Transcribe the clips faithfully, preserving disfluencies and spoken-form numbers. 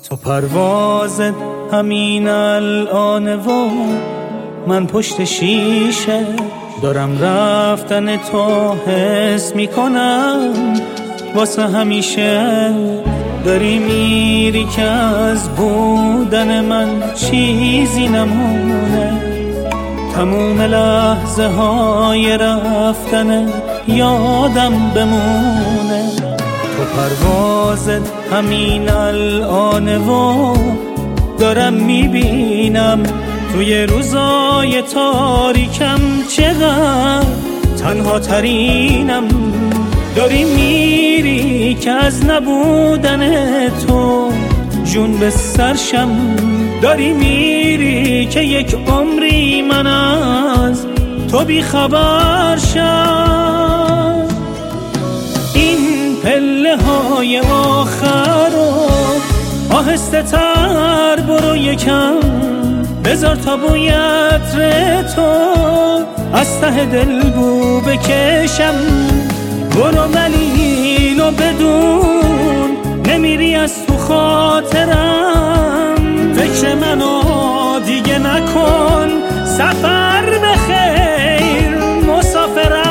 تو پروازت همین الان و من پشت شیشه دارم رفتن تو حس میکنم واسه همیشه. داری میری که از بودن من چیزی نمونه، تموم لحظه های رفتن یادم بمونه. تو پروازت همین الانه و دارم میبینم توی روزای تاریکم چقدر تنها ترینم. داری میری که از نبودن تو جون به سرشم، داری میری که یک عمری من از تو بی خبر شم. این پله های آخر رو آهسته تر برو یکم، بذار تا بوی عطر تو از ته دل بو بکشم. برو ولی اینو بدون نمیری از تو خاطرم، فکر منو دیگه نکن، سفر بخیر مسافرم.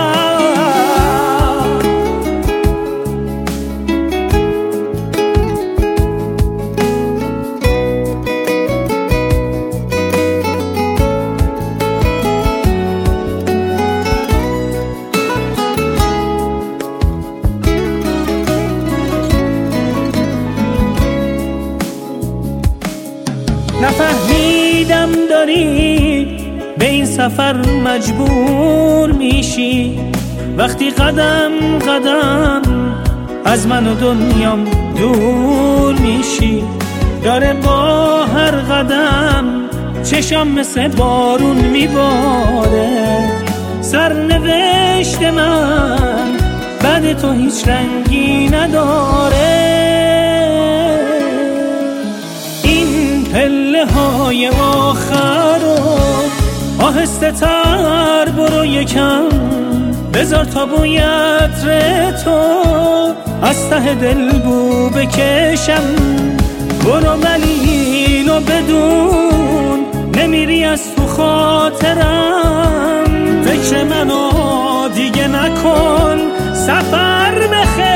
نفهمیدم داری به این سفر مجبور میشی، وقتی قدم قدم از من و دنیام دور میشی. داره با هر قدم چشم مثل بارون میباره، سرنوشت من بعد تو هیچ رنگی نداره. پله های آخر رو آهسته تر برو یکم، بذار تا بوی عطر تو از ته دل بو بکشم. برو ولی اینو بدون نمیری از تو خاطرم، فکر منو دیگه نکن، سفر بخیر.